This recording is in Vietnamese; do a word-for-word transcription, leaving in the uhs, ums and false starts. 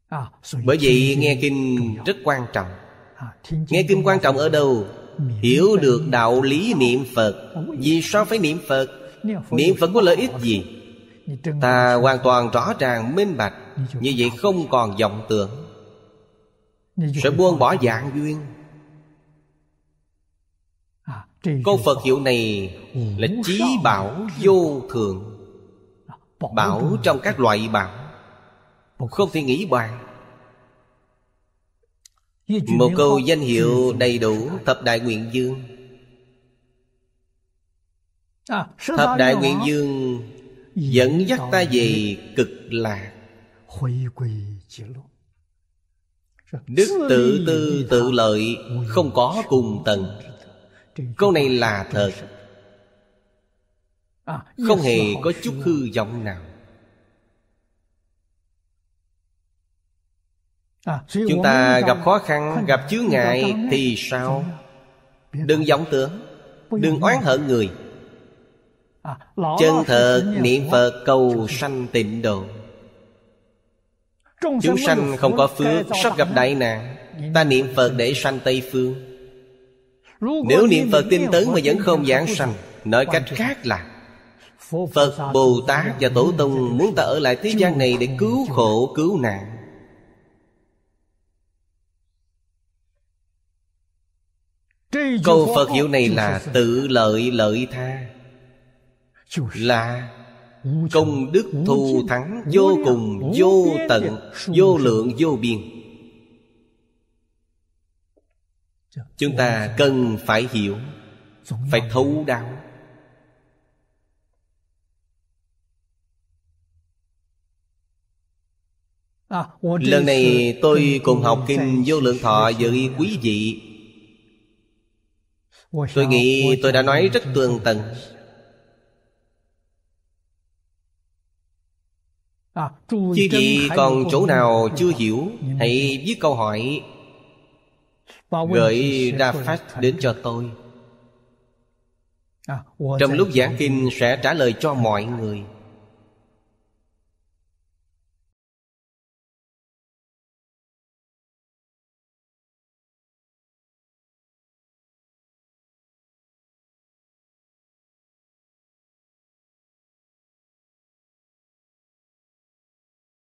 Bởi vậy nghe kinh rất quan trọng. Nghe kinh quan trọng ở đâu? Hiểu được đạo lý niệm Phật. Vì sao phải niệm Phật? Niệm Phật có lợi ích gì? Ta hoàn toàn rõ ràng minh bạch. Như vậy không còn vọng tưởng, sẽ buông bỏ dạng duyên. Câu Phật hiệu này là chí bảo vô thượng. Bảo trong các loại bảo, không thể nghĩ bàn. Một câu danh hiệu đầy đủ thập đại nguyện dương. Thập đại nguyện dương dẫn dắt ta về cực lạc. Đức tự tư tự lợi, không có cùng tầng. Câu này là thật, không hề có chút hư vọng nào. Chúng ta gặp khó khăn, gặp chướng ngại thì sao? Đừng vọng tưởng, đừng oán hận người. Chân thật niệm Phật cầu sanh tịnh độ. Chúng sanh không có phước, sắp gặp đại nạn. Ta niệm Phật để sanh Tây Phương. Nếu niệm Phật tinh tấn mà vẫn không giảng sanh, nói cách khác là Phật, Bồ Tát và Tổ Tông muốn ta ở lại thế gian này để cứu khổ, cứu nạn. Câu Phật hiệu này là tự lợi lợi tha, là công đức thù thắng vô cùng, vô tận, vô lượng, vô biên. Chúng ta cần phải hiểu, phải thấu đáo. Lần này tôi cùng học kinh Vô Lượng Thọ với quý vị. Tôi nghĩ tôi đã nói rất tường tận. Chứ gì còn chỗ nào chưa hiểu, hãy viết câu hỏi gửi ra phát đến cho tôi. Trong lúc giảng kinh sẽ trả lời cho mọi người.